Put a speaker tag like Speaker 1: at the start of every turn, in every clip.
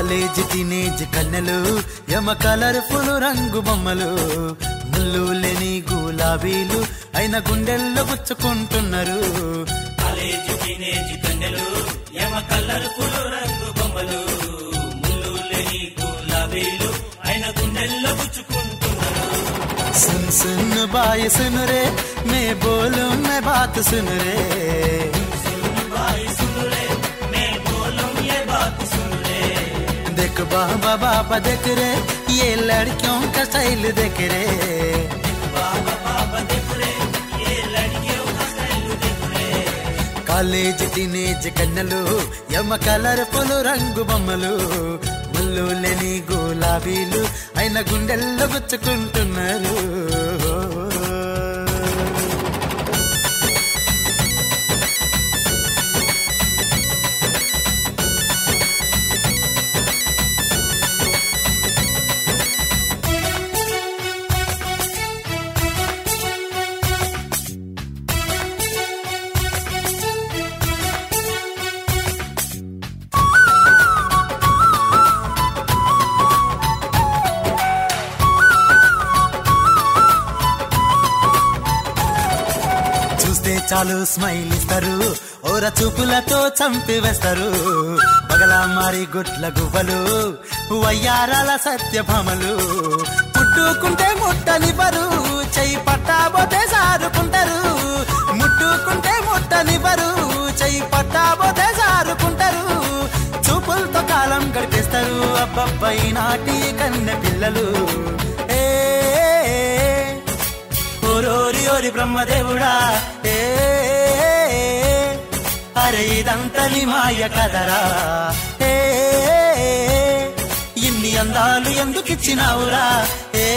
Speaker 1: College teenage కన్నెలు యమ colourful రంగు బొమ్మలు ముళ్ళు లేని గులాబీలు అయిన గుండెల్లో గుచ్చుకుంటున్నారు.
Speaker 2: కాలేజ్ టీనేజ్ కన్నెలు యమ కలర్ఫుల్ రంగు బొమ్మలు ముళ్ళు లేని గులాబీలు అయిన గుండెల్లో గుచ్చుకుంటున్నారు.
Speaker 1: సున్ సున్ బాయ్ సున్ రే మే బోలు మే బాత్ సున్ రే देख बाबा बाबा देख रे ये लड़कियों का स्टाइल देख रे
Speaker 2: बाबा बाबा देख रे ये लड़कियों का स्टाइल देख रे.
Speaker 1: కాలేజ్ టీనేజ్ కన్నెలు యమ కలర్ఫుల్ రంగు బొమ్మలు ముళ్ళు లేని గులాబీలు అయిన గుండెల్లో గుచ్చుకుంటున్నారు. చూస్తే చాలు స్మైల్ ఇస్తారు, ఓర చూపులతో చంపి వేస్తారు. బగలా మారి గుట్ల గువ్వలు వయ్యారాల సత్యభామలు ముట్టుకుంటే ముట్టనివ్వరు, చెయ్యి పట్టాబోతే సారుకుంటారు. ముట్టుకుంటే ముట్టనివ్వరు, చెయ్యి పట్టాబోతే సారుకుంటారు. చూపులతో కాలం గడిపేస్తారు అబ్బబ్బాయి నాటి కన్నె పిల్లలు. ఓరోరి ఓరి బ్రహ్మదేవుడా ఏ అరే ఇదంతని మాయ కదరా ఏ ఇన్ని అందాలు ఎందుకిచ్చినావురా ఏ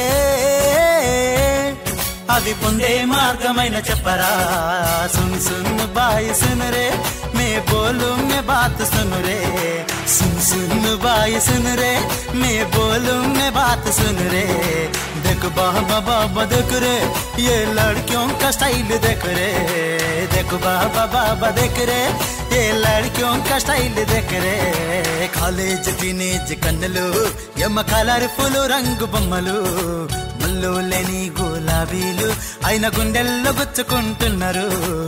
Speaker 1: అవి పొందే మార్గమైన చెప్పరా. సున్ సున్ బాయ్ సున్ రే మే బోలు మే బాత్ సున్ రే सुन सुन बाय सुन रे मैं बोलूं मैं बात सुन रे. देख बाबा बाबा देख रे ये लड़कियों का स्टाइल देख रे. देख बाबा बाबा देख रे ये लड़कियों का स्टाइल देख रे. కాలేజ్ టీనేజ్ కన్నెలు యమ కలర్ఫుల్ రంగు బొమ్మలు ముళ్ళు లేని గులాబీలు అయిన గుండెల్లో గుచ్చుకుంటున్నారు.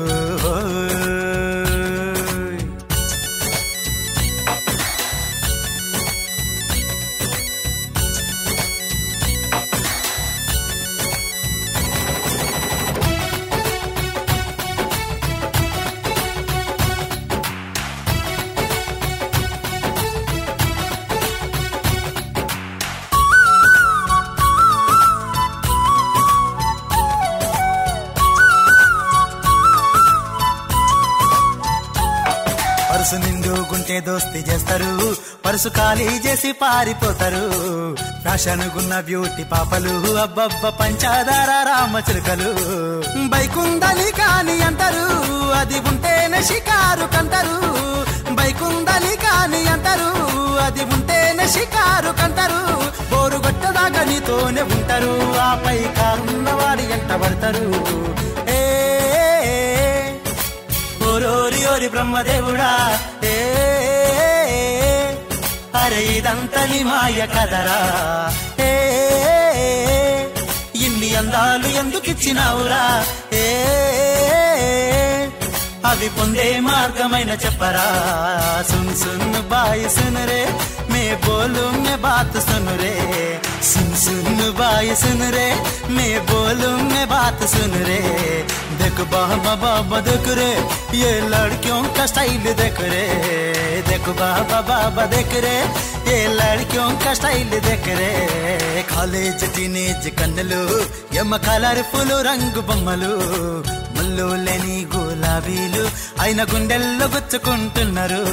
Speaker 1: పరుసు నిండుగుంటే దోస్తి చేస్తారు, పరుసు ఖాళీ చేసి పారిపోతారు. ఫ్యాషన్ గున్న బ్యూటీ పాపలు అబ్బబ్బ పంచదార రామచిలుకలు. బైకుందని కాని అంటారు, అది ఉంటేనే షికారు కంటారు. బైకుందని కాని అంటారు, అది ఉంటేనే షికారు కంటారు. బోరు గొట్టదాకా నీతోనే ఉంటారు, ఆపై కారున్నవాడి ఎంట పడతారు. ఓరోరి ఓరి బ్రహ్మదేవుడా ఏ అరే ఇదంతని మాయ కదరా ఏ ఇన్ని అందాలు ఎందుకిచ్చినావురా ఏ అవి పొందే మార్గమైన చెప్పరా. సున్ సున్ బాయ్ సున్ రే మే బోలు మే బాత్ సున్ రే. सुन सुन बाय सुन रे मैं बोलूं मैं बात सुन रे. देख बाबा बाबा देख रे ये लड़कियों का स्टाइल देख रे. देख बाबा बाबा देख रे ये लड़कियों का स्टाइल देख रे. కాలేజ్ టీనేజ్ కన్నెలు యమ కలర్ఫుల్ రంగు బొమ్మలు ముళ్ళు లేని గులాబీలు అయిన గుండెల్లో గుచ్చుకుంటున్నారు.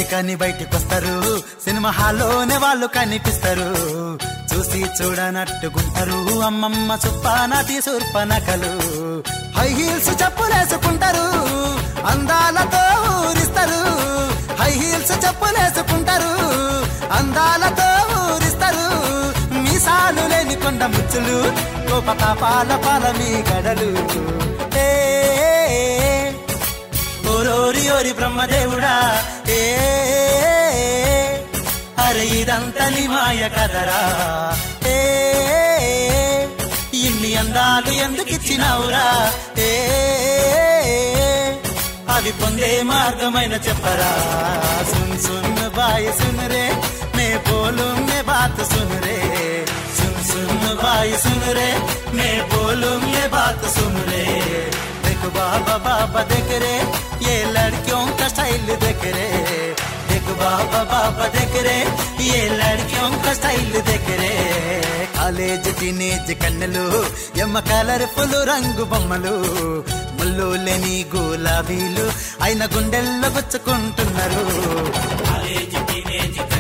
Speaker 1: అది కాని బయటికొస్తారు సినిమా హాల్లోనే వాళ్ళు కనిపిస్తారు చూసి చూడనట్టుకుంటారు అమ్మమ్మ సుప్పానాటి సూర్పనకలు హై హీల్స్ చెప్పులేసుకుంటారు అందాలతో ఊరిస్తారు హై హీల్స్ చెప్పులేసుకుంటారు అందాలతో ఊరిస్తారు మీసాలు లేని కొండ ముచ్చులు కోప పాపాల పాల మీ గడలు ఓరోరి ఓరి బ్రహ్మదేవుడా అరే ఇదంతా నీ మాయ కదరా ఇన్ని అందాలు ఎందుకిచ్చినావురా అవి పొందే మార్గమైన చెప్పరా సున్ సున్ బాయ్ సున్ రే మే బోలు మే బాత్ సున్ రే సున్ సున్ బాయ్ సున్ రే మే బోలు మే బాత్ సున్ రే देखो बाबा बाबा देख रे ये लड़कियों का स्टाइल देख रे देखो बाबा बाबा देख रे ये लड़कियों का स्टाइल देख रे కాలేజ్ టీనేజ్ కన్నెలు ఎమ్మ కలర్ఫుల్ రంగు బొమ్మలు ముళ్ళు లేని గులాబీలు అయిన గుండెల్లో గుచ్చుకుంటున్నారు
Speaker 2: కాలేజ్ టీనేజ్